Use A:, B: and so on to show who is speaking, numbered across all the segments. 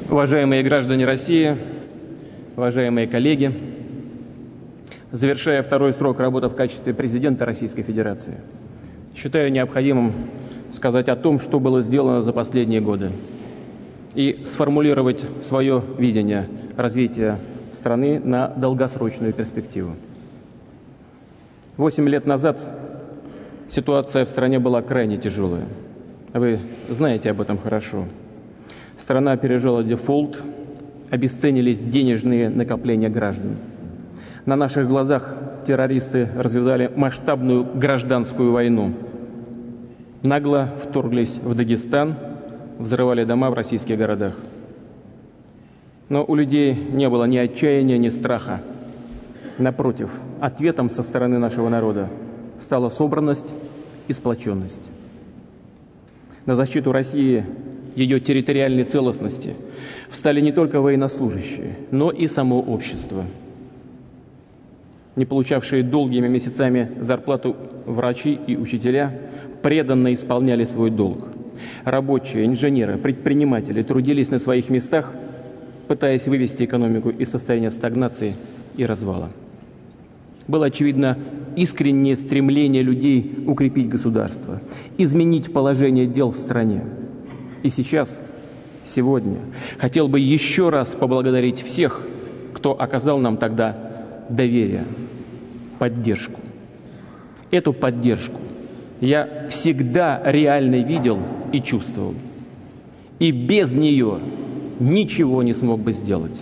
A: Уважаемые граждане России, уважаемые коллеги, завершая второй срок работы в качестве президента Российской Федерации, считаю необходимым сказать о том, что было сделано за последние годы, и сформулировать свое видение развития страны на долгосрочную перспективу. 8 лет назад ситуация в стране была крайне тяжелая. Вы знаете об этом хорошо. Страна пережила дефолт, обесценились денежные накопления граждан. На наших глазах террористы развязали масштабную гражданскую войну. Нагло вторглись в Дагестан, взрывали дома в российских городах. Но у людей не было ни отчаяния, ни страха. Напротив, ответом со стороны нашего народа стала собранность и сплоченность. На защиту России, ее территориальной целостности встали не только военнослужащие, но и само общество. Не получавшие долгими месяцами зарплату врачи и учителя преданно исполняли свой долг. Рабочие, инженеры, предприниматели трудились на своих местах, пытаясь вывести экономику из состояния стагнации и развала. Было очевидно искреннее стремление людей укрепить государство, изменить положение дел в стране. И сейчас, сегодня, хотел бы еще раз поблагодарить всех, кто оказал нам тогда доверие, поддержку. Эту поддержку я всегда реально видел и чувствовал. И без нее ничего не смог бы сделать.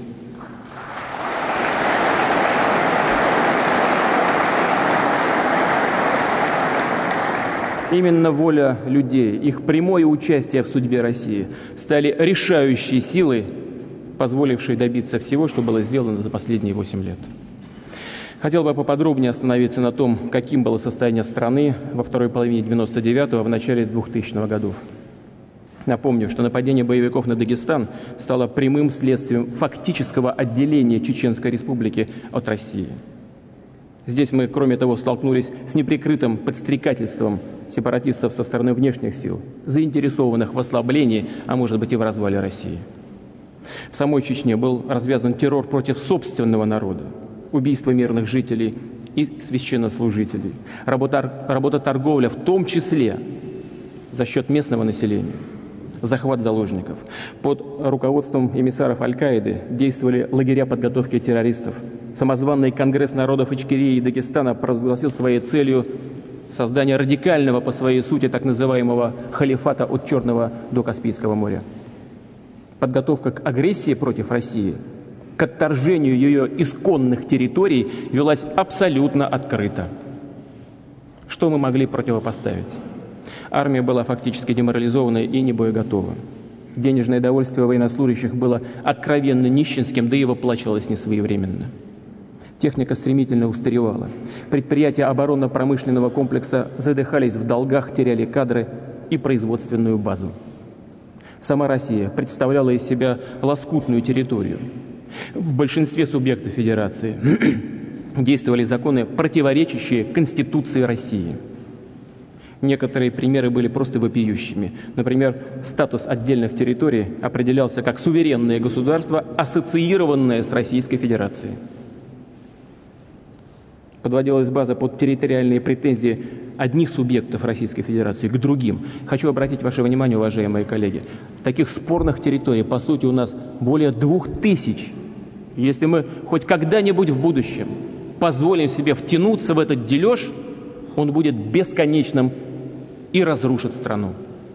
A: Именно воля людей, их прямое участие в судьбе России стали решающей силой, позволившей добиться всего, что было сделано за последние 8 лет. Хотел бы поподробнее остановиться на том, каким было состояние страны во второй половине 99-го, в начале 2000-х годов. Напомню, что нападение боевиков на Дагестан стало прямым следствием фактического отделения Чеченской Республики от России. Здесь мы, кроме того, столкнулись с неприкрытым подстрекательством сепаратистов со стороны внешних сил, заинтересованных в ослаблении, а может быть и в развале России. В самой Чечне был развязан террор против собственного народа, убийство мирных жителей и священнослужителей, работа-торговля, в том числе за счет местного населения, захват заложников. Под руководством эмиссаров Аль-Каиды действовали лагеря подготовки террористов. Самозванный Конгресс народов Ичкерии и Дагестана провозгласил своей целью создание радикального по своей сути так называемого халифата от Черного до Каспийского моря. Подготовка к агрессии против России, к отторжению ее исконных территорий велась абсолютно открыто. Что мы могли противопоставить? Армия была фактически деморализована и не боеготова. Денежное довольствие военнослужащих было откровенно нищенским, да и выплачивалось несвоевременно. Техника стремительно устаревала. Предприятия оборонно-промышленного комплекса задыхались в долгах, теряли кадры и производственную базу. Сама Россия представляла из себя лоскутную территорию. В большинстве субъектов Федерации действовали законы, противоречащие Конституции России. Некоторые примеры были просто вопиющими. Например, статус отдельных территорий определялся как суверенное государство, ассоциированное с Российской Федерацией. Подводилась база под территориальные претензии одних субъектов Российской Федерации к другим. Хочу обратить ваше внимание, уважаемые коллеги, таких спорных территорий, по сути, у нас более 2000. Если мы хоть когда-нибудь в будущем позволим себе втянуться в этот дележ, он будет бесконечным и разрушит страну.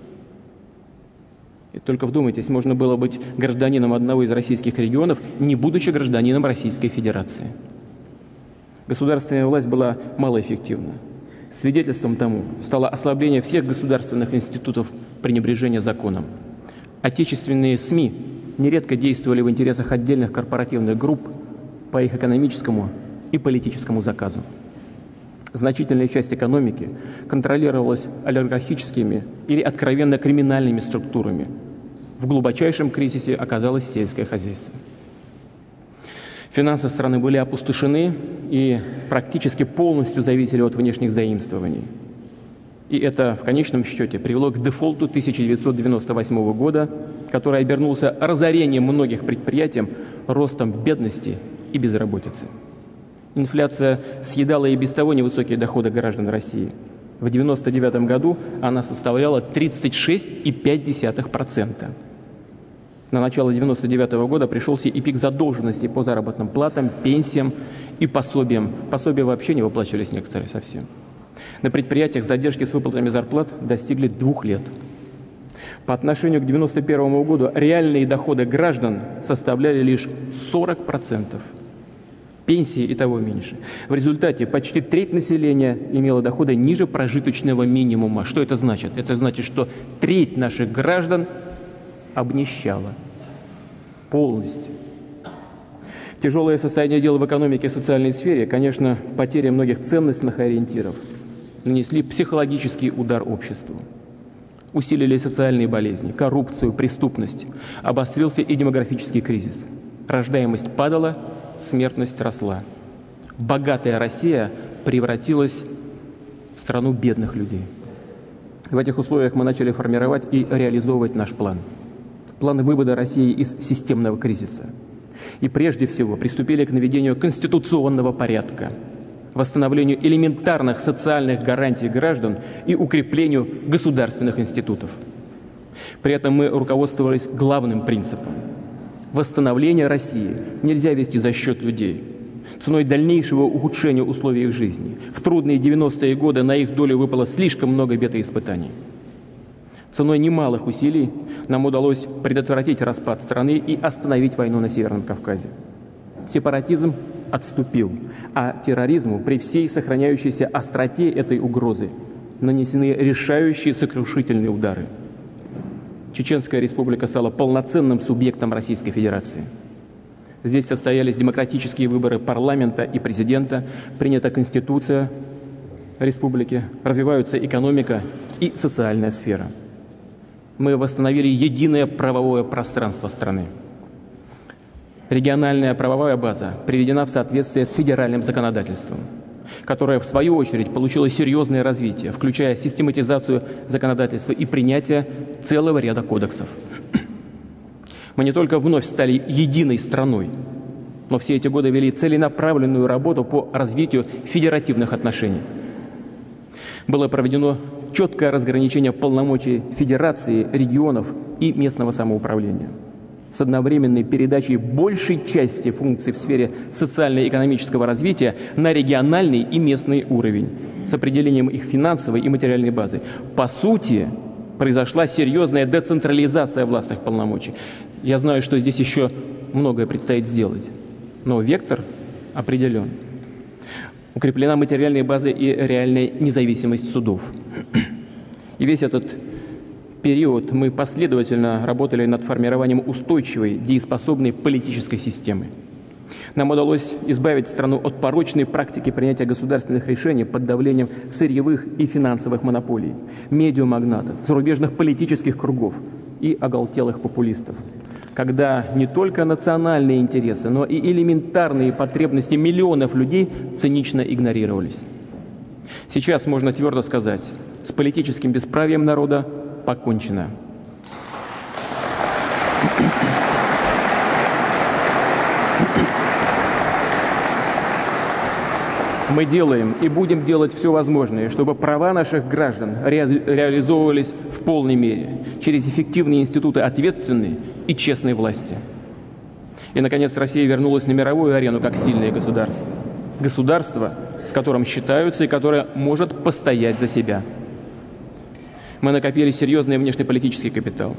A: И только вдумайтесь, можно было быть гражданином одного из российских регионов, не будучи гражданином Российской Федерации. Государственная власть была малоэффективна. Свидетельством тому стало ослабление всех государственных институтов пренебрежения законом. Отечественные СМИ нередко действовали в интересах отдельных корпоративных групп по их экономическому и политическому заказу. Значительная часть экономики контролировалась олигархическими или откровенно криминальными структурами. В глубочайшем кризисе оказалось сельское хозяйство. Финансы страны были опустошены и практически полностью зависели от внешних заимствований. И это в конечном счете привело к дефолту 1998 года, который обернулся разорением многих предприятий, ростом бедности и безработицы. Инфляция съедала и без того невысокие доходы граждан России. В 1999 году она составляла 36,5%. На начало 1999 года пришелся и пик задолженности по заработным платам, пенсиям и пособиям. Пособия вообще не выплачивались некоторые совсем. На предприятиях задержки с выплатами зарплат достигли 2 лет. По отношению к 1991 году реальные доходы граждан составляли лишь 40%. Пенсии и того меньше. В результате почти треть населения имела доходы ниже прожиточного минимума. Что это значит? Это значит, что треть наших граждан обнищала полностью. Тяжелое состояние дел в экономике и социальной сфере, конечно, потеря многих ценностных ориентиров нанесли психологический удар обществу. Усилили социальные болезни, коррупцию, преступность. Обострился и демографический кризис. Рождаемость падала, смертность росла. Богатая Россия превратилась в страну бедных людей. В этих условиях мы начали формировать и реализовывать наш план. План вывода России из системного кризиса. И прежде всего приступили к наведению конституционного порядка, восстановлению элементарных социальных гарантий граждан и укреплению государственных институтов. При этом мы руководствовались главным принципом. Восстановление России нельзя вести за счет людей, ценой дальнейшего ухудшения условий их жизни. В трудные 90-е годы на их долю выпало слишком много бед и испытаний. Ценой немалых усилий нам удалось предотвратить распад страны и остановить войну на Северном Кавказе. Сепаратизм отступил, а терроризму при всей сохраняющейся остроте этой угрозы нанесены решающие сокрушительные удары. Чеченская республика стала полноценным субъектом Российской Федерации. Здесь состоялись демократические выборы парламента и президента, принята Конституция республики, развиваются экономика и социальная сфера. Мы восстановили единое правовое пространство страны. Региональная правовая база приведена в соответствие с федеральным законодательством, которое, в свою очередь, получило серьезное развитие, включая систематизацию законодательства и принятие целого ряда кодексов. Мы не только вновь стали единой страной, но все эти годы вели целенаправленную работу по развитию федеративных отношений. Было проведено четкое разграничение полномочий федерации, регионов и местного самоуправления с одновременной передачей большей части функций в сфере социально-экономического развития на региональный и местный уровень, с определением их финансовой и материальной базы. По сути, произошла серьезная децентрализация властных полномочий. Я знаю, что здесь еще многое предстоит сделать, но вектор определен. Укреплена материальная база и реальная независимость судов. И весь этот период мы последовательно работали над формированием устойчивой, дееспособной политической системы. Нам удалось избавить страну от порочной практики принятия государственных решений под давлением сырьевых и финансовых монополий, медиамагнатов, зарубежных политических кругов и оголтелых популистов, когда не только национальные интересы, но и элементарные потребности миллионов людей цинично игнорировались. Сейчас можно твердо сказать, с политическим бесправием народа покончено. Мы делаем и будем делать все возможное, чтобы права наших граждан реализовывались в полной мере через эффективные институты ответственной и честной власти. И, наконец, Россия вернулась на мировую арену как сильное государство. Государство, с которым считаются и которое может постоять за себя. Мы накопили серьезный внешнеполитический капитал.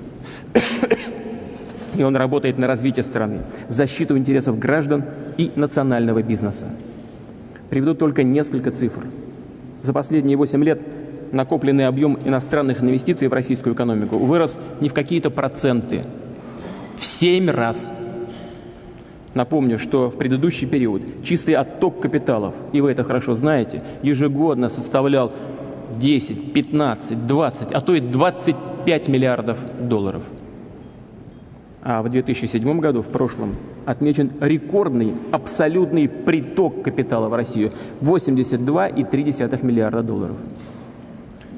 A: И он работает на развитие страны, защиту интересов граждан и национального бизнеса. Приведу только несколько цифр. За последние 8 лет накопленный объем иностранных инвестиций в российскую экономику вырос не в какие-то проценты, в 7 раз. Напомню, что в предыдущий период чистый отток капиталов, и вы это хорошо знаете, ежегодно составлял 10, 15, 20, а то и 25 миллиардов долларов. А в 2007 году, в прошлом, отмечен рекордный абсолютный приток капитала в Россию – 82,3 миллиарда долларов.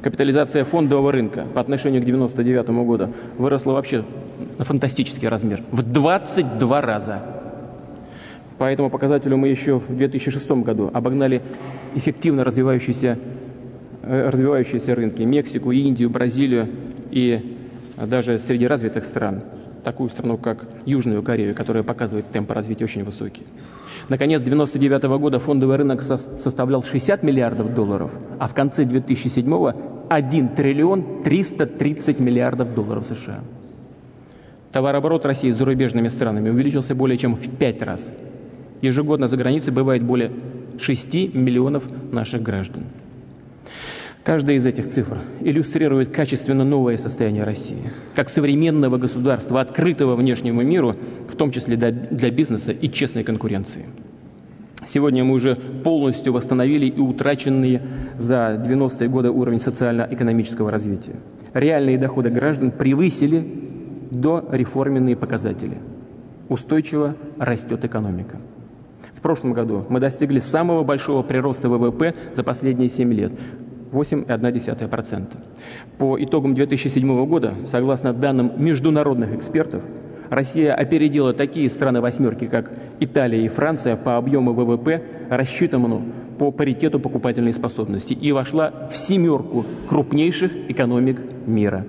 A: Капитализация фондового рынка по отношению к 1999 году выросла вообще на фантастический размер, в 22 раза. По этому показателю мы еще в 2006 году обогнали эффективно развивающиеся рынки: Мексику, Индию, Бразилию и даже среди развитых стран, такую страну, как Южную Корею, которая показывает темпы развития очень высокие. Наконец, 1999 года фондовый рынок составлял 60 миллиардов долларов, а в конце 2007 – 1 триллион 330 миллиардов долларов США. Товарооборот России с зарубежными странами увеличился более чем в 5 раз. Ежегодно за границей бывает более 6 миллионов наших граждан. Каждая из этих цифр иллюстрирует качественно новое состояние России, как современного государства, открытого внешнему миру, в том числе для бизнеса и честной конкуренции. Сегодня мы уже полностью восстановили и утраченный за 90-е годы уровень социально-экономического развития. Реальные доходы граждан превысили дореформенные показатели. Устойчиво растет экономика. В прошлом году мы достигли самого большого прироста ВВП за последние 7 лет – 8,1%. По итогам 2007 года, согласно данным международных экспертов, Россия опередила такие страны восьмерки, как Италия и Франция, по объему ВВП, рассчитанному по паритету покупательной способности, и вошла в 7 крупнейших экономик мира.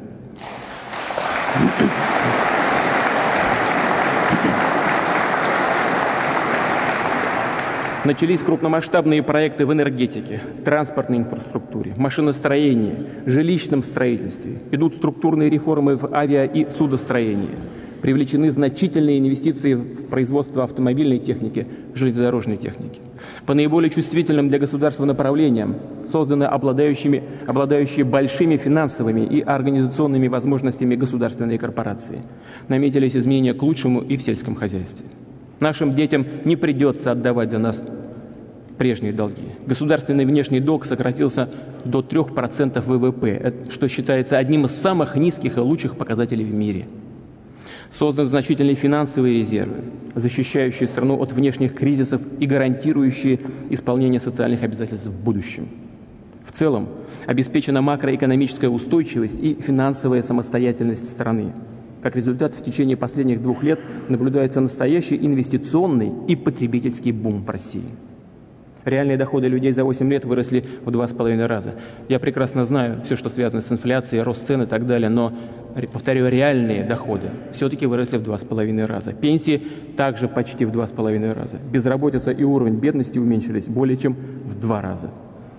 A: Начались крупномасштабные проекты в энергетике, транспортной инфраструктуре, машиностроении, жилищном строительстве. Идут структурные реформы в авиа- и судостроении. Привлечены значительные инвестиции в производство автомобильной техники, железнодорожной техники. По наиболее чувствительным для государства направлениям созданы обладающие большими финансовыми и организационными возможностями государственные корпорации. Наметились изменения к лучшему и в сельском хозяйстве. Нашим детям не придется отдавать за нас прежние долги. Государственный внешний долг сократился до 3% ВВП, что считается одним из самых низких и лучших показателей в мире. Созданы значительные финансовые резервы, защищающие страну от внешних кризисов и гарантирующие исполнение социальных обязательств в будущем. В целом, обеспечена макроэкономическая устойчивость и финансовая самостоятельность страны. Как результат, в течение последних 2 лет наблюдается настоящий инвестиционный и потребительский бум в России. Реальные доходы людей за 8 лет выросли в 2,5 раза. Я прекрасно знаю все, что связано с инфляцией, рост цен и так далее, но, повторю, реальные доходы все-таки выросли в 2,5 раза. Пенсии также почти в 2,5 раза. Безработица и уровень бедности уменьшились более чем в 2 раза.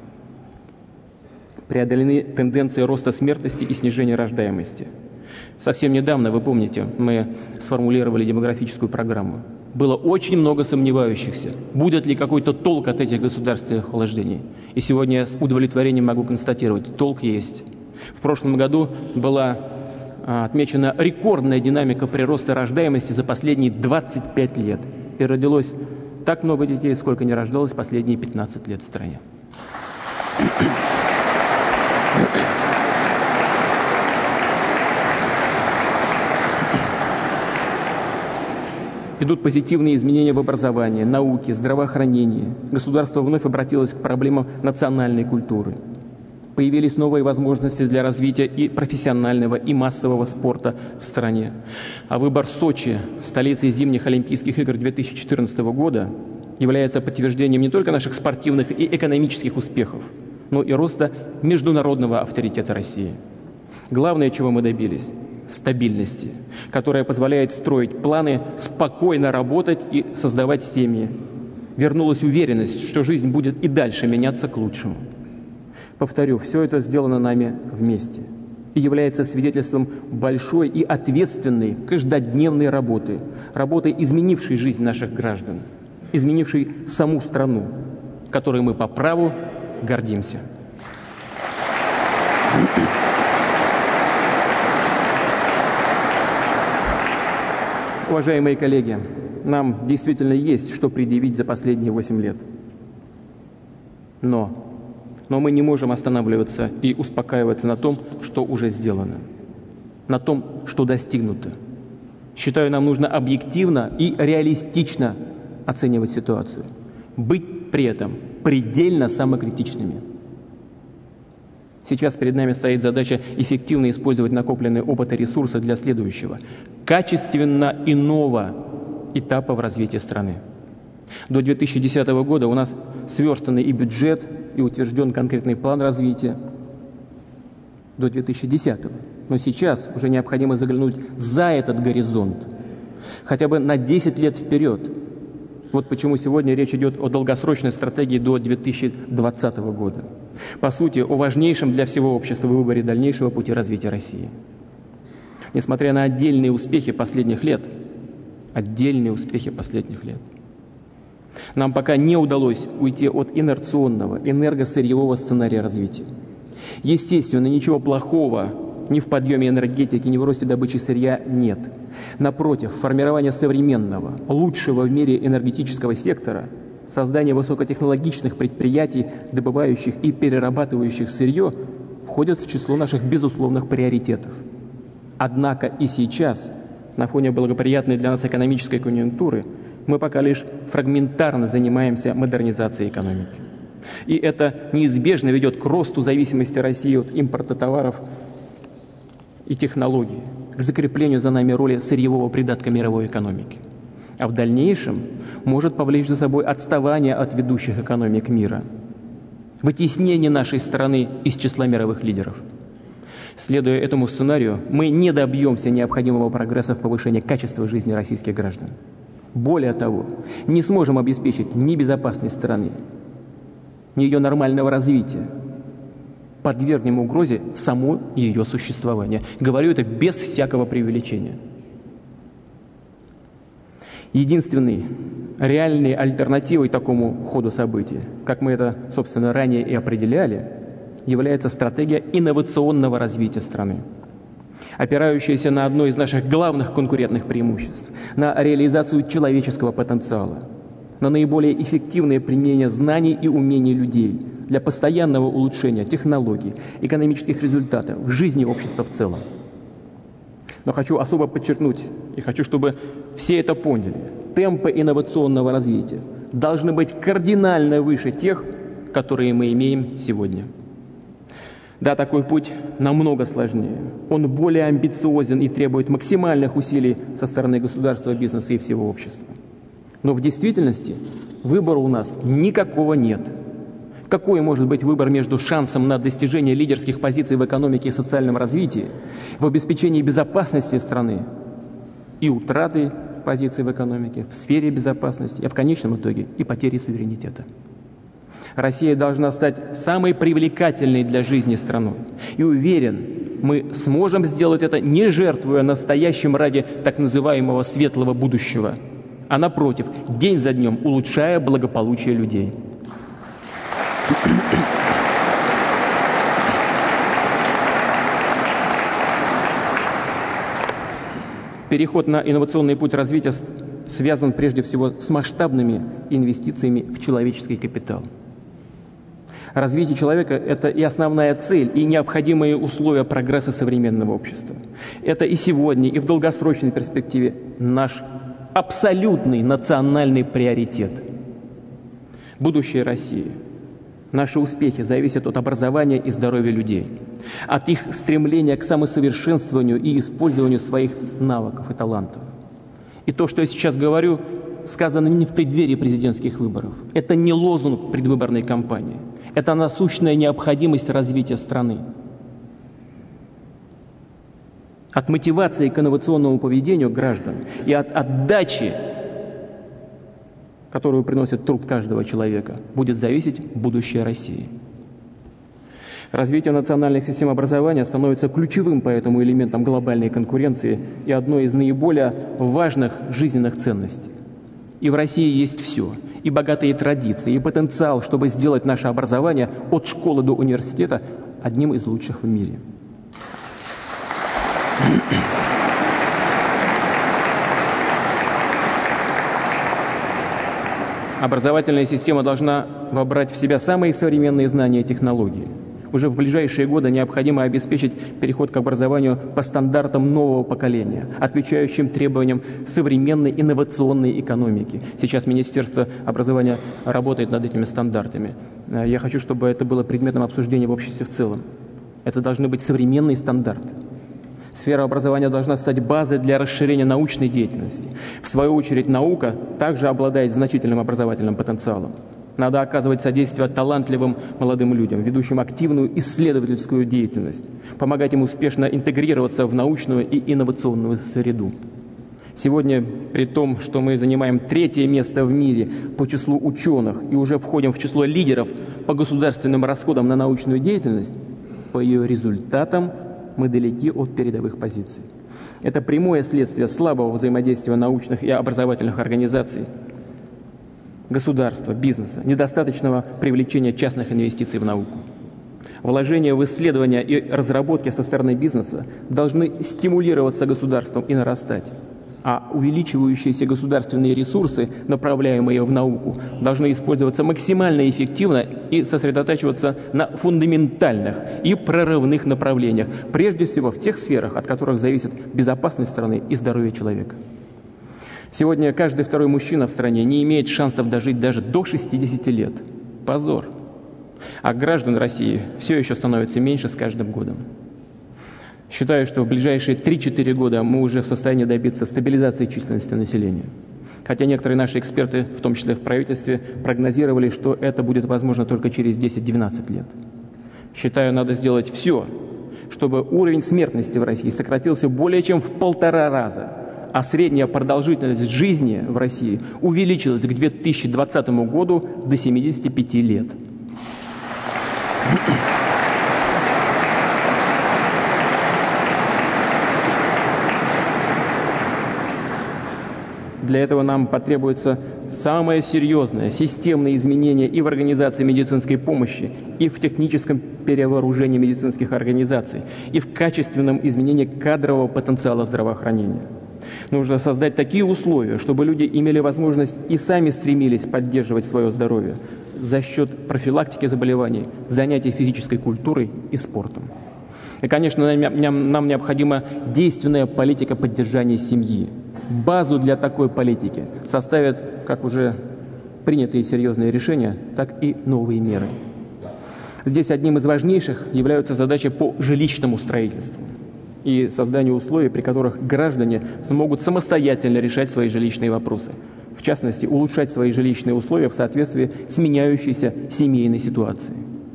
A: Преодолены тенденции роста смертности и снижения рождаемости. Совсем недавно, вы помните, мы сформулировали демографическую программу. Было очень много сомневающихся, будет ли какой-то толк от этих государственных вложений. И сегодня я с удовлетворением могу констатировать, толк есть. В прошлом году была отмечена рекордная динамика прироста рождаемости за последние 25 лет. И родилось так много детей, сколько не рождалось последние 15 лет в стране. Идут позитивные изменения в образовании, науке, здравоохранении. Государство вновь обратилось к проблемам национальной культуры. Появились новые возможности для развития и профессионального, и массового спорта в стране. А выбор Сочи, столицей зимних Олимпийских игр 2014 года, является подтверждением не только наших спортивных и экономических успехов, но и роста международного авторитета России. Главное, чего мы добились – стабильности, которая позволяет строить планы, спокойно работать и создавать семьи. Вернулась уверенность, что жизнь будет и дальше меняться к лучшему. Повторю, все это сделано нами вместе и является свидетельством большой и ответственной каждодневной работы, изменившей жизнь наших граждан, изменившей саму страну, которой мы по праву гордимся. Уважаемые коллеги, нам действительно есть что предъявить за последние 8 лет. Но мы не можем останавливаться и успокаиваться на том, что уже сделано, на том, что достигнуто. Считаю, нам нужно объективно и реалистично оценивать ситуацию, быть при этом предельно самокритичными. Сейчас перед нами стоит задача эффективно использовать накопленные опыт и ресурсы для следующего, качественно иного этапа в развитии страны. До 2010 года у нас сверстанный и бюджет, и утвержден конкретный план развития. До 2010. Но сейчас уже необходимо заглянуть за этот горизонт, хотя бы на 10 лет вперед. Вот почему сегодня речь идет о долгосрочной стратегии до 2020 года. По сути, о важнейшем для всего общества выборе дальнейшего пути развития России. Несмотря на отдельные успехи последних лет, нам пока не удалось уйти от инерционного, энергосырьевого сценария развития. Естественно, ничего плохого ни в подъеме энергетики, ни в росте добычи сырья нет. Напротив, формирование современного, лучшего в мире энергетического сектора, создание высокотехнологичных предприятий, добывающих и перерабатывающих сырье, входят в число наших безусловных приоритетов. Однако и сейчас, на фоне благоприятной для нас экономической конъюнктуры, мы пока лишь фрагментарно занимаемся модернизацией экономики. И это неизбежно ведет к росту зависимости России от импорта товаров и технологий, к закреплению за нами роли сырьевого придатка мировой экономики. А в дальнейшем может повлечь за собой отставание от ведущих экономик мира, вытеснение нашей страны из числа мировых лидеров. Следуя этому сценарию, мы не добьемся необходимого прогресса в повышении качества жизни российских граждан. Более того, не сможем обеспечить ни безопасность страны, ни ее нормального развития. Подвергнем угрозе само ее существование. Говорю это без всякого преувеличения. Единственной реальной альтернативой такому ходу событий, как мы это, собственно, ранее и определяли, является стратегия инновационного развития страны, опирающаяся на одно из наших главных конкурентных преимуществ, на реализацию человеческого потенциала, на наиболее эффективное применение знаний и умений людей для постоянного улучшения технологий, экономических результатов в жизни общества в целом. Но хочу особо подчеркнуть, и хочу, чтобы все это поняли, темпы инновационного развития должны быть кардинально выше тех, которые мы имеем сегодня. Да, такой путь намного сложнее. Он более амбициозен и требует максимальных усилий со стороны государства, бизнеса и всего общества. Но в действительности выбора у нас никакого нет. Какой может быть выбор между шансом на достижение лидерских позиций в экономике и социальном развитии, в обеспечении безопасности страны и утратой позиций в экономике, в сфере безопасности, а в конечном итоге и потерей суверенитета? Россия должна стать самой привлекательной для жизни страной. И уверен, мы сможем сделать это, не жертвуя настоящим ради так называемого светлого будущего, а напротив, день за днем улучшая благополучие людей. Переход на инновационный путь развития связан прежде всего с масштабными инвестициями в человеческий капитал. Развитие человека – это и основная цель, и необходимые условия прогресса современного общества. Это и сегодня, и в долгосрочной перспективе наш абсолютный национальный приоритет. Будущее России, наши успехи зависят от образования и здоровья людей, от их стремления к самосовершенствованию и использованию своих навыков и талантов. И то, что я сейчас говорю, сказано не в преддверии президентских выборов. Это не лозунг предвыборной кампании. Это насущная необходимость развития страны. От мотивации к инновационному поведению граждан и от отдачи, которую приносит труд каждого человека, будет зависеть будущее России. Развитие национальных систем образования становится ключевым поэтому элементом глобальной конкуренции и одной из наиболее важных жизненных ценностей. И в России есть все – и богатые традиции, и потенциал, чтобы сделать наше образование от школы до университета одним из лучших в мире. Образовательная система должна вобрать в себя самые современные знания и технологии. Уже в ближайшие годы необходимо обеспечить переход к образованию по стандартам нового поколения, отвечающим требованиям современной инновационной экономики. Сейчас Министерство образования работает над этими стандартами. Я хочу, чтобы это было предметом обсуждения в обществе в целом. Это должны быть современные стандарты. Сфера образования должна стать базой для расширения научной деятельности. В свою очередь, наука также обладает значительным образовательным потенциалом. Надо оказывать содействие талантливым молодым людям, ведущим активную исследовательскую деятельность, помогать им успешно интегрироваться в научную и инновационную среду. Сегодня, при том, что мы занимаем 3-е место в мире по числу ученых и уже входим в число лидеров по государственным расходам на научную деятельность, по ее результатам мы далеки от передовых позиций. Это прямое следствие слабого взаимодействия научных и образовательных организаций, государства, бизнеса, недостаточного привлечения частных инвестиций в науку. Вложения в исследования и разработки со стороны бизнеса должны стимулироваться государством и нарастать, а увеличивающиеся государственные ресурсы, направляемые в науку, должны использоваться максимально эффективно и сосредотачиваться на фундаментальных и прорывных направлениях, прежде всего в тех сферах, от которых зависит безопасность страны и здоровье человека. Сегодня каждый второй мужчина в стране не имеет шансов дожить даже до 60 лет. Позор. А граждан России все еще становится меньше с каждым годом. Считаю, что в ближайшие 3-4 года мы уже в состоянии добиться стабилизации численности населения. Хотя некоторые наши эксперты, в том числе в правительстве, прогнозировали, что это будет возможно только через 10-12 лет. Считаю, надо сделать все, чтобы уровень смертности в России сократился более чем в 1,5 раза, а средняя продолжительность жизни в России увеличилась к 2020 году до 75 лет. Для этого нам потребуется самое серьезное системное изменение и в организации медицинской помощи, и в техническом перевооружении медицинских организаций, и в качественном изменении кадрового потенциала здравоохранения. Нужно создать такие условия, чтобы люди имели возможность и сами стремились поддерживать свое здоровье за счет профилактики заболеваний, занятий физической культурой и спортом. И, конечно, нам необходима действенная политика поддержания семьи. Базу для такой политики составят как уже принятые серьезные решения, так и новые меры. Здесь одним из важнейших являются задачи по жилищному строительству и созданию условий, при которых граждане смогут самостоятельно решать свои жилищные вопросы. В частности, улучшать свои жилищные условия в соответствии с меняющейся семейной ситуацией.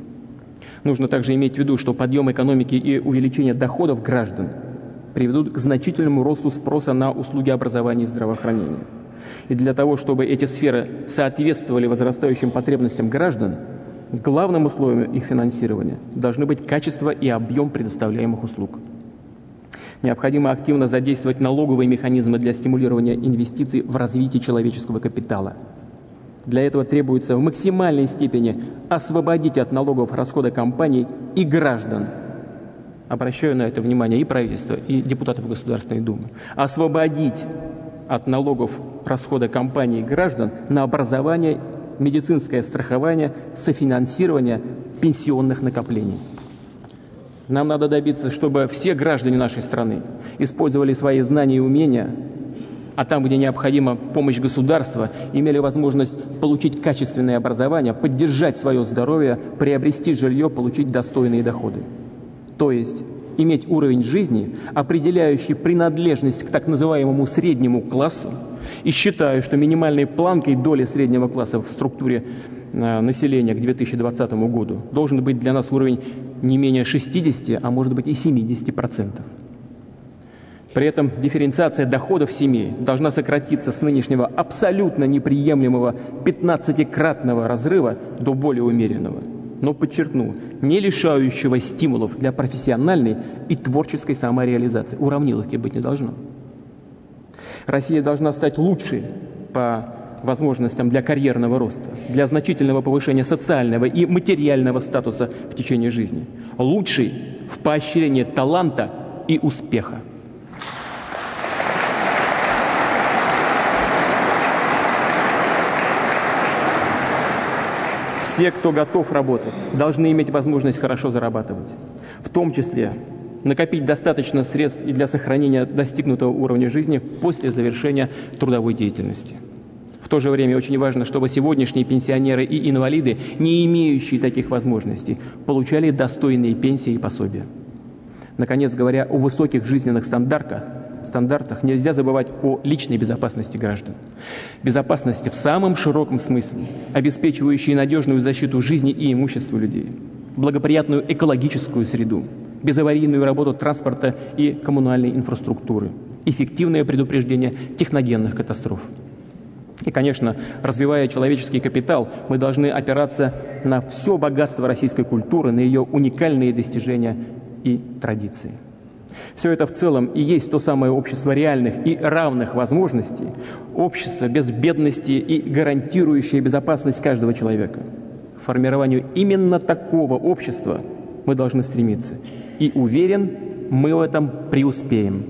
A: Нужно также иметь в виду, что подъем экономики и увеличение доходов граждан приведут к значительному росту спроса на услуги образования и здравоохранения. И для того, чтобы эти сферы соответствовали возрастающим потребностям граждан, главным условием их финансирования должны быть качество и объем предоставляемых услуг. Необходимо активно задействовать налоговые механизмы для стимулирования инвестиций в развитие человеческого капитала. Для этого требуется в максимальной степени освободить от налогов расходы компаний и граждан. Обращаю на это внимание и правительство, и депутатов Государственной Думы. Освободить от налогов расходы компаний и граждан на образование, медицинское страхование, софинансирование пенсионных накоплений. Нам надо добиться, чтобы все граждане нашей страны использовали свои знания и умения, а там, где необходима помощь государства, имели возможность получить качественное образование, поддержать свое здоровье, приобрести жилье, получить достойные доходы. То есть иметь уровень жизни, определяющий принадлежность к так называемому среднему классу, и считаю, что минимальной планкой доли среднего класса в структуре населения к 2020 году должен быть для нас уровень не менее 60, а может быть и 70%. При этом дифференциация доходов семей должна сократиться с нынешнего абсолютно неприемлемого 15-кратного разрыва до более умеренного. Но, подчеркну, не лишающего стимулов для профессиональной и творческой самореализации. Уравниловки быть не должно. Россия должна стать лучшей по возможностям для карьерного роста, для значительного повышения социального и материального статуса в течение жизни. Лучшей в поощрении таланта и успеха. Все, кто готов работать, должны иметь возможность хорошо зарабатывать. В том числе накопить достаточно средств и для сохранения достигнутого уровня жизни после завершения трудовой деятельности. В то же время очень важно, чтобы сегодняшние пенсионеры и инвалиды, не имеющие таких возможностей, получали достойные пенсии и пособия. Наконец, говоря о высоких жизненных стандартах, нельзя забывать о личной безопасности граждан. Безопасности в самом широком смысле, обеспечивающей надежную защиту жизни и имущества людей, благоприятную экологическую среду, безаварийную работу транспорта и коммунальной инфраструктуры, эффективное предупреждение техногенных катастроф. И, конечно, развивая человеческий капитал, мы должны опираться на все богатство российской культуры, на ее уникальные достижения и традиции. Все это в целом и есть то самое общество реальных и равных возможностей, общество без бедности и гарантирующее безопасность каждого человека. К формированию именно такого общества мы должны стремиться. И уверен, мы в этом преуспеем.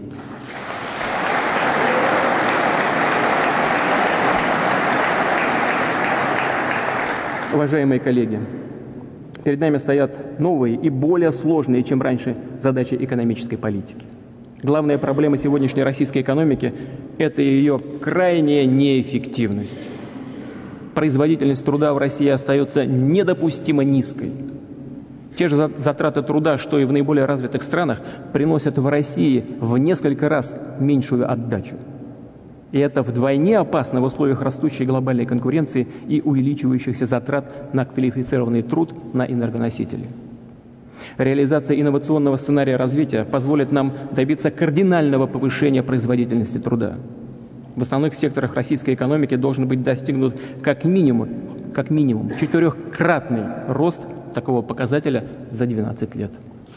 A: Уважаемые коллеги, перед нами стоят новые и более сложные, чем раньше, задачи экономической политики. Главная проблема сегодняшней российской экономики – это ее крайняя неэффективность. Производительность труда в России остается недопустимо низкой. Те же затраты труда, что и в наиболее развитых странах, приносят в России в несколько раз меньшую отдачу. И это вдвойне опасно в условиях растущей глобальной конкуренции и увеличивающихся затрат на квалифицированный труд на энергоносители. Реализация инновационного сценария развития позволит нам добиться кардинального повышения производительности труда. В основных секторах российской экономики должен быть достигнут как минимум 4-кратный рост такого показателя за 12 лет.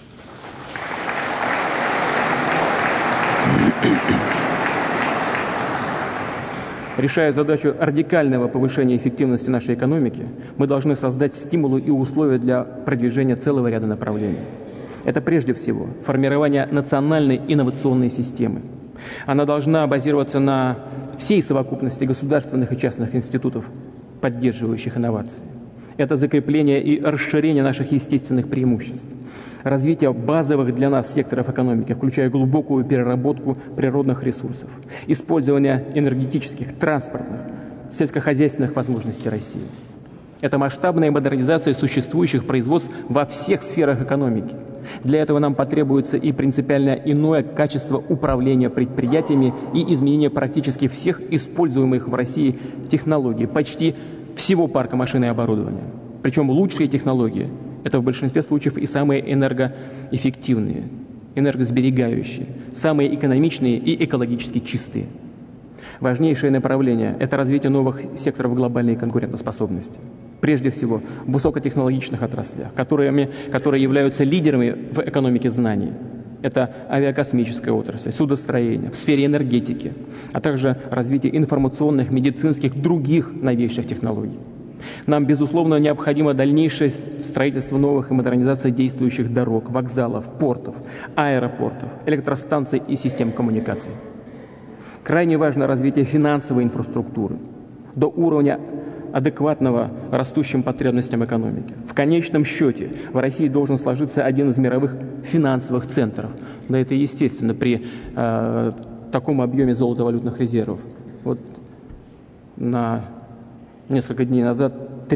A: Решая задачу радикального повышения эффективности нашей экономики, мы должны создать стимулы и условия для продвижения целого ряда направлений. Это прежде всего формирование национальной инновационной системы. Она должна базироваться на всей совокупности государственных и частных институтов, поддерживающих инновации. Это закрепление и расширение наших естественных преимуществ, развитие базовых для нас секторов экономики, включая глубокую переработку природных ресурсов, использование энергетических, транспортных, сельскохозяйственных возможностей России. Это масштабная модернизация существующих производств во всех сферах экономики. Для этого нам потребуется и принципиально иное качество управления предприятиями и изменение практически всех используемых в России технологий, почти всего парка машин и оборудования. Причем лучшие технологии – это в большинстве случаев и самые энергоэффективные, энергосберегающие, самые экономичные и экологически чистые. Важнейшее направление – это развитие новых секторов глобальной конкурентоспособности. Прежде всего, в высокотехнологичных отраслях, которые являются лидерами в экономике знаний. Это авиакосмическая отрасль, судостроение, в сфере энергетики, а также развитие информационных, медицинских, других новейших технологий. Нам, безусловно, необходимо дальнейшее строительство новых и модернизация действующих дорог, вокзалов, портов, аэропортов, электростанций и систем коммуникаций. Крайне важно развитие финансовой инфраструктуры до уровня адекватного растущим потребностям экономики. В конечном счете в России должен сложиться один из мировых финансовых центров. Да, это естественно при таком объеме золотовалютных резервов. Вот на несколько дней назад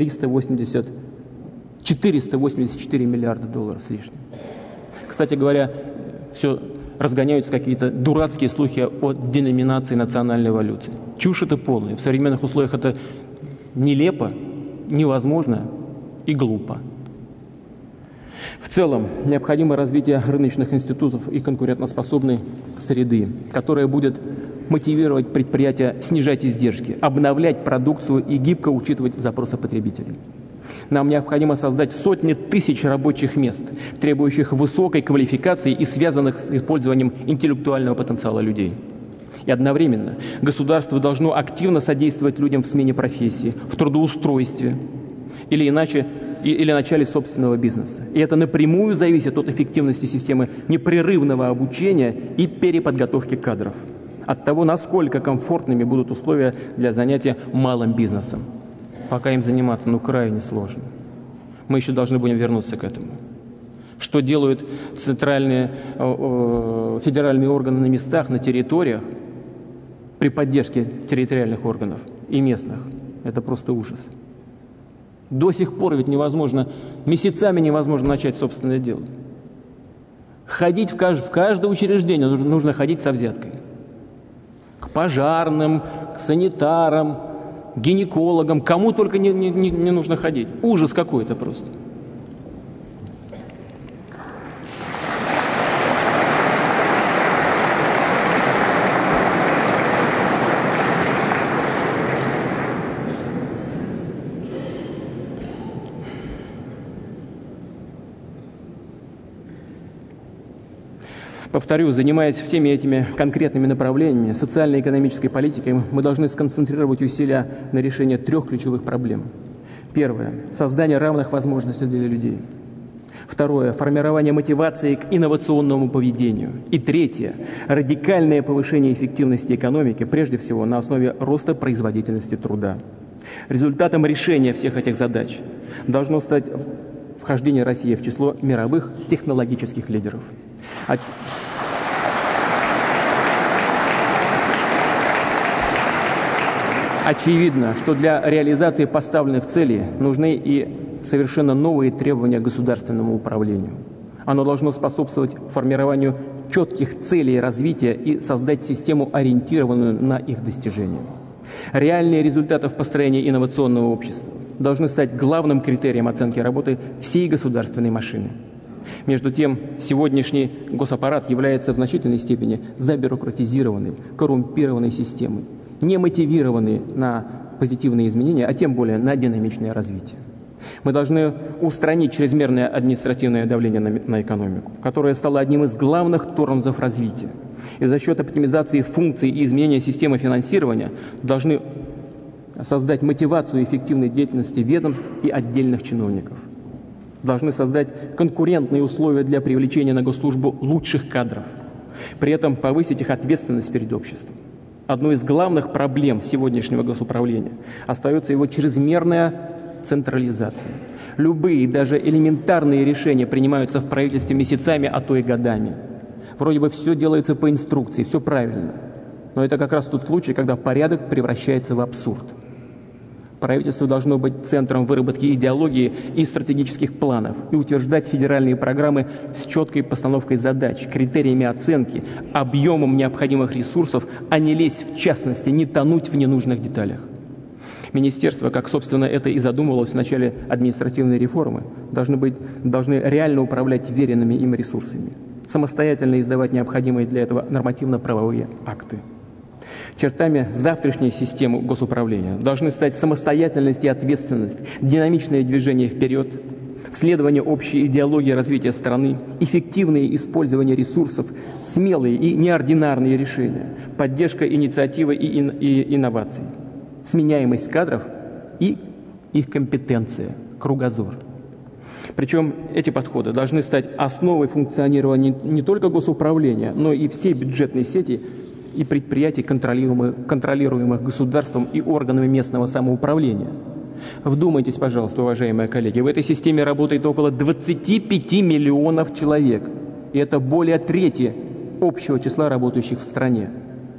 A: 484 миллиарда долларов с лишним. Кстати говоря, все разгоняются какие-то дурацкие слухи о деноминации национальной валюты. Чушь это полная. В современных условиях это нелепо, невозможно и глупо. В целом, необходимо развитие рыночных институтов и конкурентоспособной среды, которая будет мотивировать предприятия снижать издержки, обновлять продукцию и гибко учитывать запросы потребителей. Нам необходимо создать сотни тысяч рабочих мест, требующих высокой квалификации и связанных с использованием интеллектуального потенциала людей. И одновременно государство должно активно содействовать людям в смене профессии, в трудоустройстве или начале собственного бизнеса. И это напрямую зависит от эффективности системы непрерывного обучения и переподготовки кадров, от того, насколько комфортными будут условия для занятия малым бизнесом. Пока им заниматься, крайне сложно. Мы еще должны будем вернуться к этому. Что делают центральные, федеральные органы на местах, на территориях, при поддержке территориальных органов? и местных. Это просто ужас. До сих пор ведь невозможно, месяцами невозможно начать собственное дело. Ходить в каждое учреждение нужно ходить со взяткой. К пожарным, к санитарам, к гинекологам, кому только не нужно ходить. Ужас какой-то просто. Повторю, занимаясь всеми этими конкретными направлениями социально-экономической политики, мы должны сконцентрировать усилия на решении 3 ключевых проблем. Первое – создание равных возможностей для людей. Второе – формирование мотивации к инновационному поведению. И третье – радикальное повышение эффективности экономики, прежде всего на основе роста производительности труда. Результатом решения всех этих задач должно стать вхождение России в число мировых технологических лидеров. Очевидно, что для реализации поставленных целей нужны и совершенно новые требования к государственному управлению. Оно должно способствовать формированию четких целей развития и создать систему, ориентированную на их достижение. Реальные результаты в построении инновационного общества должны стать главным критерием оценки работы всей государственной машины. Между тем, сегодняшний госаппарат является в значительной степени забюрократизированной, коррумпированной системой, не мотивированной на позитивные изменения, а тем более на динамичное развитие. Мы должны устранить чрезмерное административное давление на экономику, которое стало одним из главных тормозов развития. И за счет оптимизации функций и изменения системы финансирования должны создать мотивацию эффективной деятельности ведомств и отдельных чиновников. Должны создать конкурентные условия для привлечения на госслужбу лучших кадров. При этом повысить их ответственность перед обществом. Одной из главных проблем сегодняшнего госуправления остается его чрезмерная централизация. Любые, даже элементарные решения принимаются в правительстве месяцами, а то и годами. Вроде бы все делается по инструкции, все правильно. Но это как раз тот случай, когда порядок превращается в абсурд. Правительство должно быть центром выработки идеологии и стратегических планов и утверждать федеральные программы с четкой постановкой задач, критериями оценки, объемом необходимых ресурсов, а не лезть в частности, не тонуть в ненужных деталях. Министерства, как, собственно, это и задумывалось в начале административной реформы, должны реально управлять веренными им ресурсами, самостоятельно издавать необходимые для этого нормативно-правовые акты. Чертами завтрашней системы госуправления должны стать самостоятельность и ответственность, динамичное движение вперед, следование общей идеологии развития страны, эффективное использование ресурсов, смелые и неординарные решения, поддержка инициативы и инноваций, сменяемость кадров и их компетенция, кругозор. Причем эти подходы должны стать основой функционирования не только госуправления, но и всей бюджетной сети и предприятий, контролируемых государством и органами местного самоуправления. Вдумайтесь, пожалуйста, уважаемые коллеги, в этой системе работает около 25 миллионов человек, и это более трети общего числа работающих в стране.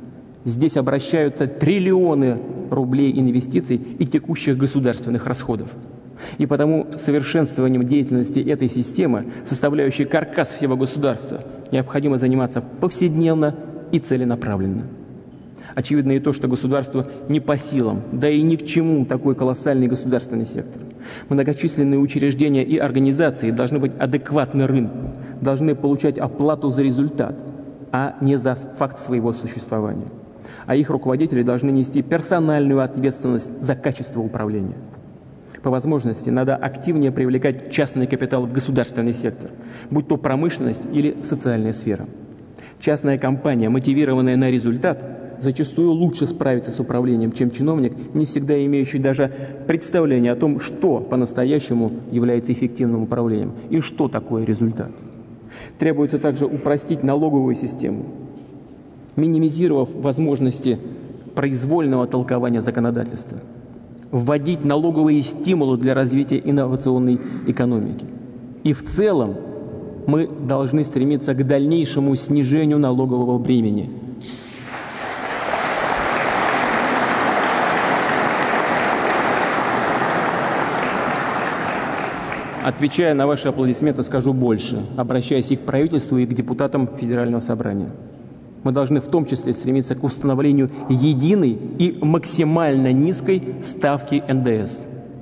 A: Здесь обращаются триллионы рублей инвестиций и текущих государственных расходов. И потому совершенствованием деятельности этой системы, составляющей каркас всего государства, необходимо заниматься повседневно и целенаправленно. Очевидно и то, что государству не по силам, да и ни к чему такой колоссальный государственный сектор. Многочисленные учреждения и организации должны быть адекватны рынку, должны получать оплату за результат, а не за факт своего существования. А их руководители должны нести персональную ответственность за качество управления. По возможности надо активнее привлекать частный капитал в государственный сектор, будь то промышленность или социальная сфера. Частная компания, мотивированная на результат, зачастую лучше справится с управлением, чем чиновник, не всегда имеющий даже представление о том, что по-настоящему является эффективным управлением и что такое результат. Требуется также упростить налоговую систему, минимизировав возможности произвольного толкования законодательства, вводить налоговые стимулы для развития инновационной экономики. И в целом мы должны стремиться к дальнейшему снижению налогового бремени. Отвечая на ваши аплодисменты, скажу больше, обращаясь и к правительству, и к депутатам Федерального собрания. Мы должны в том числе стремиться к установлению единой и максимально низкой ставки НДС.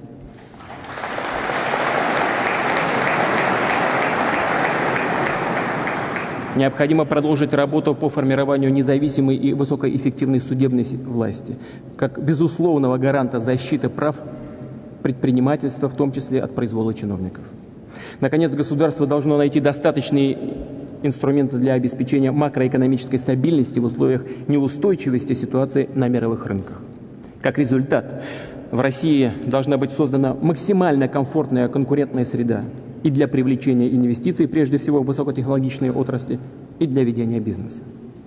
A: Необходимо продолжить работу по формированию независимой и высокоэффективной судебной власти, как безусловного гаранта защиты прав предпринимательства, в том числе от произвола чиновников. Наконец, государство должно найти достаточные инструменты для обеспечения макроэкономической стабильности в условиях неустойчивости ситуации на мировых рынках. Как результат, в России должна быть создана максимально комфортная конкурентная среда и для привлечения инвестиций, прежде всего в высокотехнологичные отрасли, и для ведения бизнеса.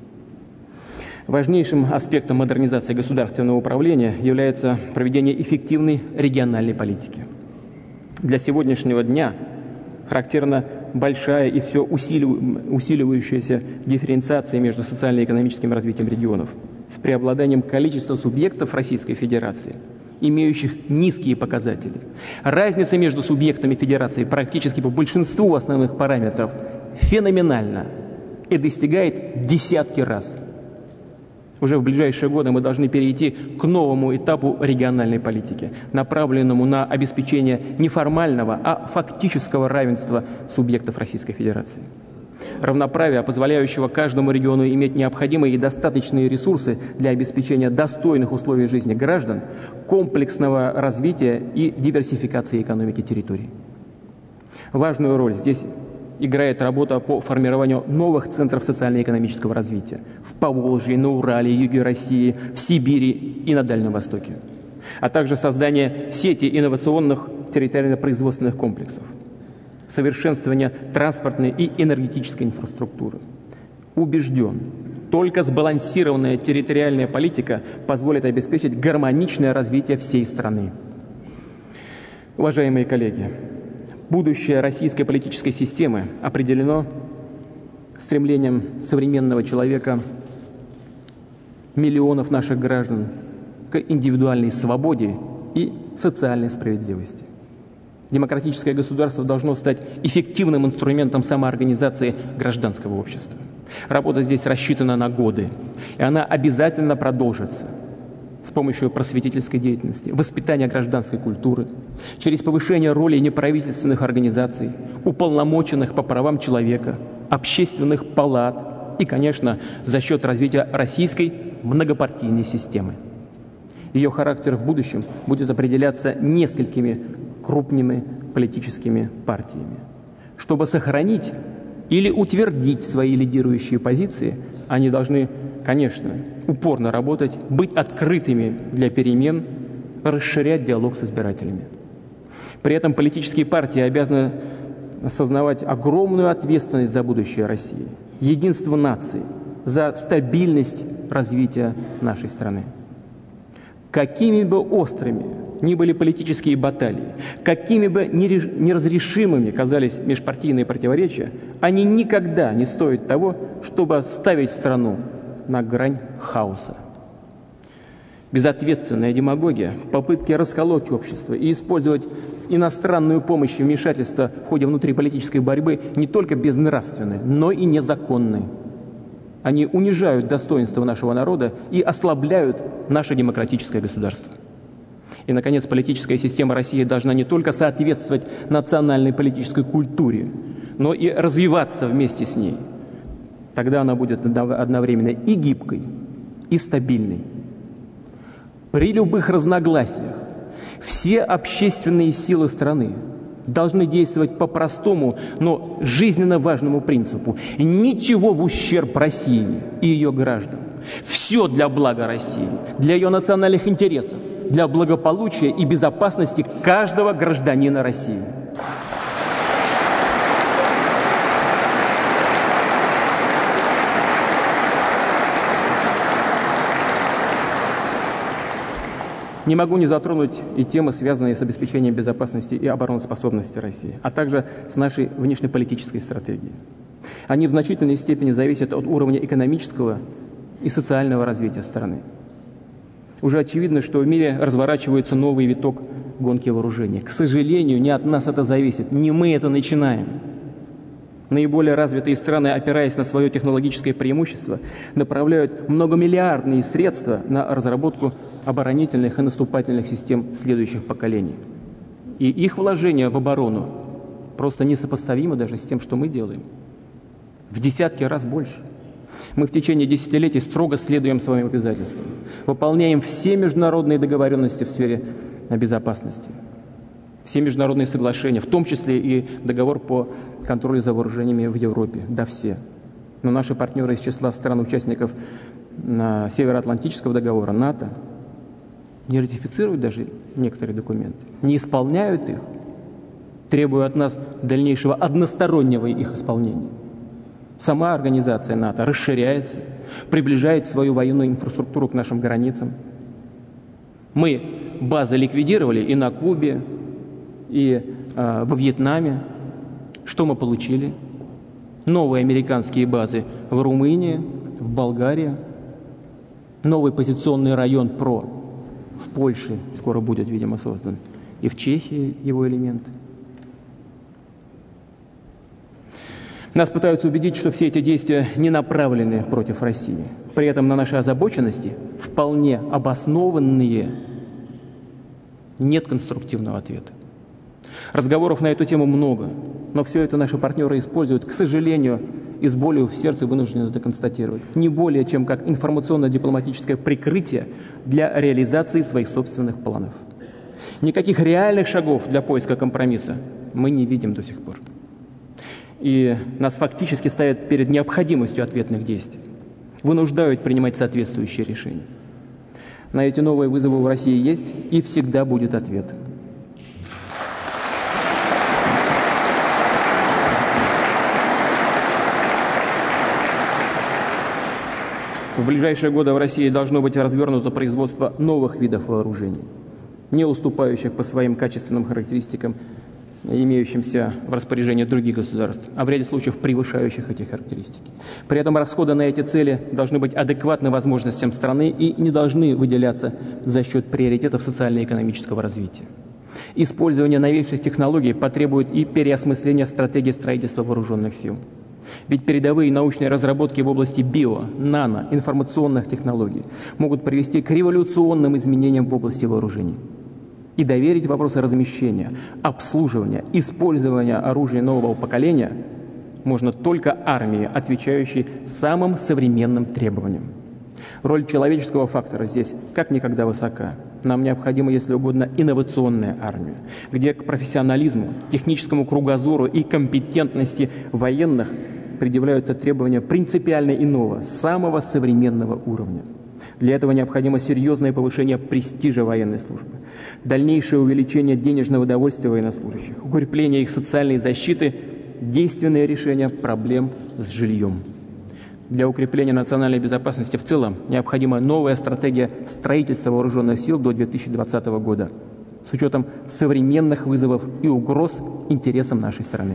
A: Важнейшим аспектом модернизации государственного управления является проведение эффективной региональной политики. Для сегодняшнего дня характерна большая и все усиливающаяся дифференциация между социально-экономическим развитием регионов с преобладанием количества субъектов Российской Федерации, имеющих низкие показатели. Разница между субъектами Федерации практически по большинству основных параметров феноменальна и достигает десятки раз. Уже в ближайшие годы мы должны перейти к новому этапу региональной политики, направленному на обеспечение не формального, а фактического равенства субъектов Российской Федерации. Равноправия, позволяющего каждому региону иметь необходимые и достаточные ресурсы для обеспечения достойных условий жизни граждан, комплексного развития и диверсификации экономики территорий. Важную роль здесь играет работа по формированию новых центров социально-экономического развития в Поволжье, на Урале, юге России, в Сибири и на Дальнем Востоке, а также создание сети инновационных территориально-производственных комплексов, совершенствование транспортной и энергетической инфраструктуры. Убежден, только сбалансированная территориальная политика позволит обеспечить гармоничное развитие всей страны. Уважаемые коллеги, будущее российской политической системы определено стремлением современного человека, миллионов наших граждан, к индивидуальной свободе и социальной справедливости. Демократическое государство должно стать эффективным инструментом самоорганизации гражданского общества. Работа здесь рассчитана на годы, и она обязательно продолжится с помощью просветительской деятельности, воспитания гражданской культуры, через повышение роли неправительственных организаций, уполномоченных по правам человека, общественных палат и, конечно, за счет развития российской многопартийной системы. Ее характер в будущем будет определяться несколькими крупными политическими партиями. Чтобы сохранить или утвердить свои лидирующие позиции, они должны, конечно, упорно работать, быть открытыми для перемен, расширять диалог с избирателями. При этом политические партии обязаны осознавать огромную ответственность за будущее России, единство нации, за стабильность развития нашей страны. Какими бы острыми ни были политические баталии, какими бы неразрешимыми казались межпартийные противоречия, они никогда не стоят того, чтобы ставить страну на грань хаоса. Безответственная демагогия, попытки расколоть общество и использовать иностранную помощь и вмешательство в ходе внутриполитической борьбы не только безнравственны, но и незаконны. Они унижают достоинство нашего народа и ослабляют наше демократическое государство. И, наконец, политическая система России должна не только соответствовать национальной политической культуре, но и развиваться вместе с ней. Тогда она будет одновременно и гибкой, и стабильной. При любых разногласиях все общественные силы страны должны действовать по простому, но жизненно важному принципу. Ничего в ущерб России и ее граждан. Все для блага России, для ее национальных интересов, для благополучия и безопасности каждого гражданина России. Не могу не затронуть и темы, связанные с обеспечением безопасности и обороноспособности России, а также с нашей внешнеполитической стратегией. Они в значительной степени зависят от уровня экономического и социального развития страны. Уже очевидно, что в мире разворачивается новый виток гонки вооружений. К сожалению, не от нас это зависит, не мы это начинаем. Наиболее развитые страны, опираясь на свое технологическое преимущество, направляют многомиллиардные средства на разработку оборонительных и наступательных систем следующих поколений. И их вложения в оборону просто несопоставимы даже с тем, что мы делаем. В десятки раз больше. Мы в течение десятилетий строго следуем своим обязательствам, выполняем все международные договоренности в сфере безопасности, все международные соглашения, в том числе и договор по контролю за вооружениями в Европе. Да, все. Но наши партнеры из числа стран-участников Североатлантического договора, НАТО, не ратифицируют даже некоторые документы, не исполняют их, требуя от нас дальнейшего одностороннего их исполнения. Сама организация НАТО расширяется, приближает свою военную инфраструктуру к нашим границам. Мы базы ликвидировали и на Кубе, и во Вьетнаме. Что мы получили? Новые американские базы в Румынии, в Болгарии, новый позиционный район ПРО в Польше скоро будет, видимо, создан, и в Чехии его элемент. Нас пытаются убедить, что все эти действия не направлены против России. При этом на наши озабоченности, вполне обоснованные, нет конструктивного ответа. Разговоров на эту тему много, но все это наши партнеры используют, к сожалению, и с болью в сердце вынуждены это констатировать, не более чем как информационно-дипломатическое прикрытие для реализации своих собственных планов. Никаких реальных шагов для поиска компромисса мы не видим до сих пор. И нас фактически ставят перед необходимостью ответных действий, вынуждают принимать соответствующие решения. На эти новые вызовы у России есть и всегда будет ответ. В ближайшие годы в России должно быть развернуто производство новых видов вооружений, не уступающих по своим качественным характеристикам имеющимся в распоряжении других государств, а в ряде случаев превышающих эти характеристики. При этом расходы на эти цели должны быть адекватны возможностям страны и не должны выделяться за счет приоритетов социально-экономического развития. Использование новейших технологий потребует и переосмысления стратегии строительства вооруженных сил. Ведь передовые научные разработки в области био, нано, информационных технологий могут привести к революционным изменениям в области вооружений. И доверить вопросы размещения, обслуживания, использования оружия нового поколения можно только армии, отвечающей самым современным требованиям. Роль человеческого фактора здесь как никогда высока. Нам необходима, если угодно, инновационная армия, где к профессионализму, техническому кругозору и компетентности военных предъявляются требования принципиально иного, самого современного уровня. Для этого необходимо серьезное повышение престижа военной службы, дальнейшее увеличение денежного довольствия военнослужащих, укрепление их социальной защиты, действенное решение проблем с жильем. Для укрепления национальной безопасности в целом необходима новая стратегия строительства вооруженных сил до 2020 года с учетом современных вызовов и угроз интересам нашей страны.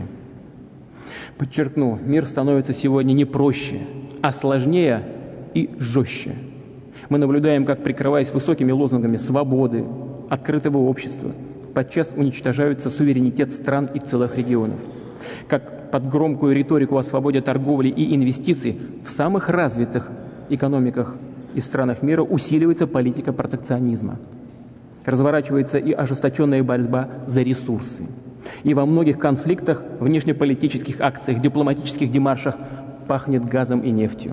A: Подчеркну, мир становится сегодня не проще, а сложнее и жестче. Мы наблюдаем, как, прикрываясь высокими лозунгами свободы, открытого общества, подчас уничтожаются суверенитет стран и целых регионов. Как под громкую риторику о свободе торговли и инвестиций в самых развитых экономиках и странах мира усиливается политика протекционизма. Разворачивается и ожесточенная борьба за ресурсы. И во многих конфликтах, внешнеполитических акциях, дипломатических демаршах пахнет газом и нефтью.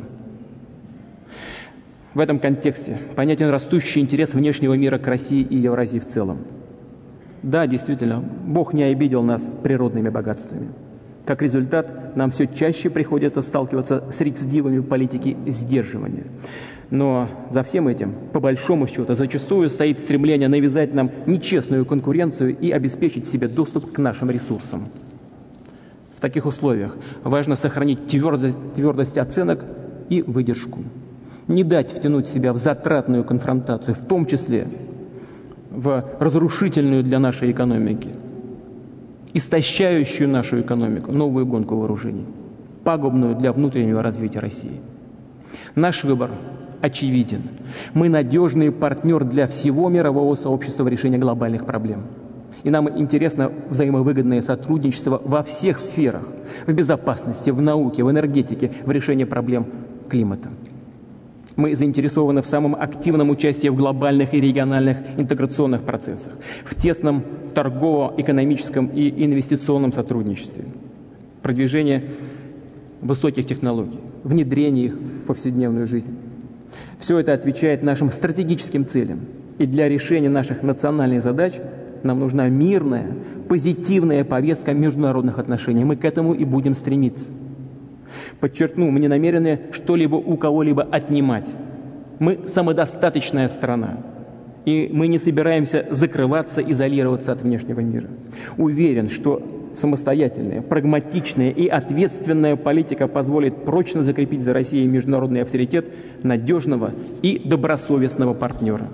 A: В этом контексте понятен растущий интерес внешнего мира к России и Евразии в целом. Да, действительно, Бог не обидел нас природными богатствами. Как результат, нам все чаще приходится сталкиваться с рецидивами политики сдерживания. Но за всем этим, по большому счету, зачастую стоит стремление навязать нам нечестную конкуренцию и обеспечить себе доступ к нашим ресурсам. В таких условиях важно сохранить твердость оценок и выдержку. Не дать втянуть себя в затратную конфронтацию, в том числе в разрушительную для нашей экономики, истощающую нашу экономику, новую гонку вооружений, пагубную для внутреннего развития России. Наш выбор очевиден. Мы надежный партнер для всего мирового сообщества в решении глобальных проблем. И нам интересно взаимовыгодное сотрудничество во всех сферах: в безопасности, в науке, в энергетике, в решении проблем климата. Мы заинтересованы в самом активном участии в глобальных и региональных интеграционных процессах, в тесном торгово-экономическом и инвестиционном сотрудничестве, продвижении высоких технологий, внедрении их в повседневную жизнь. Все это отвечает нашим стратегическим целям. И для решения наших национальных задач нам нужна мирная, позитивная повестка международных отношений. Мы к этому и будем стремиться. Подчеркну, мы не намерены что-либо у кого-либо отнимать. Мы самодостаточная страна, и мы не собираемся закрываться, изолироваться от внешнего мира. Уверен, что самостоятельная, прагматичная и ответственная политика позволит прочно закрепить за Россией международный авторитет надежного и добросовестного партнера.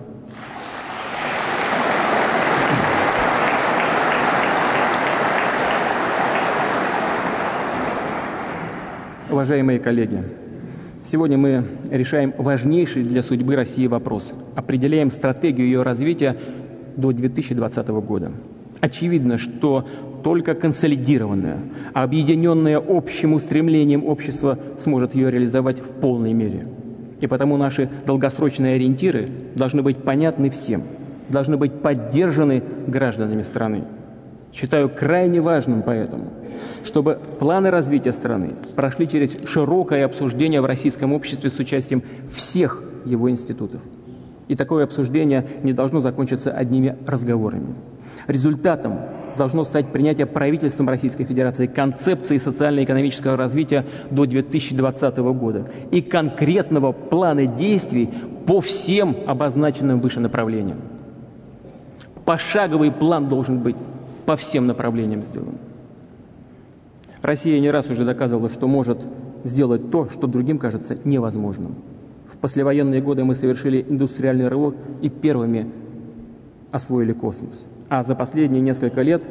A: Уважаемые коллеги, сегодня мы решаем важнейший для судьбы России вопрос. Определяем стратегию ее развития до 2020 года. Очевидно, что только консолидированное, объединенное общим устремлением общество сможет ее реализовать в полной мере. И потому наши долгосрочные ориентиры должны быть понятны всем, должны быть поддержаны гражданами страны. Считаю крайне важным поэтому, чтобы планы развития страны прошли через широкое обсуждение в российском обществе с участием всех его институтов. И такое обсуждение не должно закончиться одними разговорами. Результатом должно стать принятие правительством Российской Федерации концепции социально-экономического развития до 2020 года и конкретного плана действий по всем обозначенным выше направлениям. Пошаговый план должен быть по всем направлениям сделан. Россия не раз уже доказывала, что может сделать то, что другим кажется невозможным. В послевоенные годы мы совершили индустриальный рывок и первыми освоили космос. А за последние несколько лет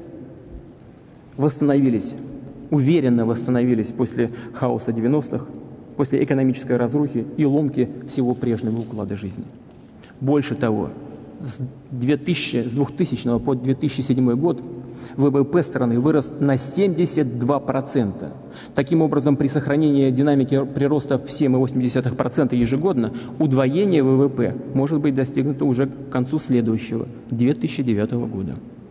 A: уверенно восстановились после хаоса 90-х, после экономической разрухи и ломки всего прежнего уклада жизни. Больше того, с 2000 по 2007 год ВВП страны вырос на 72%. Таким образом, при сохранении динамики прироста в 7,8% ежегодно, удвоение ВВП может быть достигнуто уже к концу следующего, 2009 года.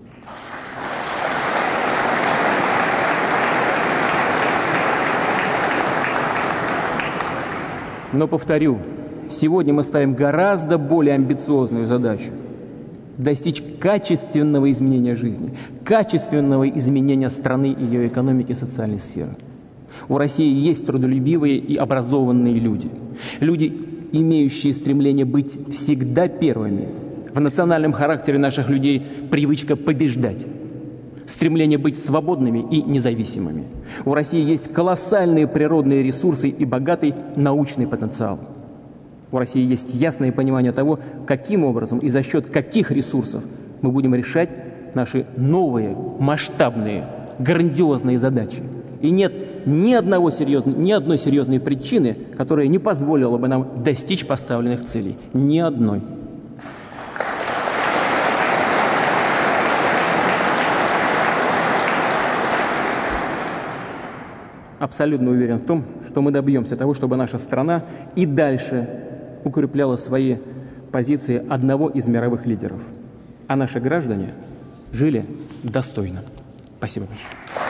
A: Но повторю, сегодня мы ставим гораздо более амбициозную задачу – достичь качественного изменения жизни, качественного изменения страны, ее экономики и социальной сферы. У России есть трудолюбивые и образованные люди. Люди, имеющие стремление быть всегда первыми. В национальном характере наших людей привычка побеждать, стремление быть свободными и независимыми. У России есть колоссальные природные ресурсы и богатый научный потенциал. У России есть ясное понимание того, каким образом и за счет каких ресурсов мы будем решать наши новые, масштабные, грандиозные задачи. И нет ни одной серьезной причины, которая не позволила бы нам достичь поставленных целей. Ни одной. Абсолютно уверен в том, что мы добьемся того, чтобы наша страна и дальше укрепляла свои позиции одного из мировых лидеров, а наши граждане жили достойно. Спасибо большое.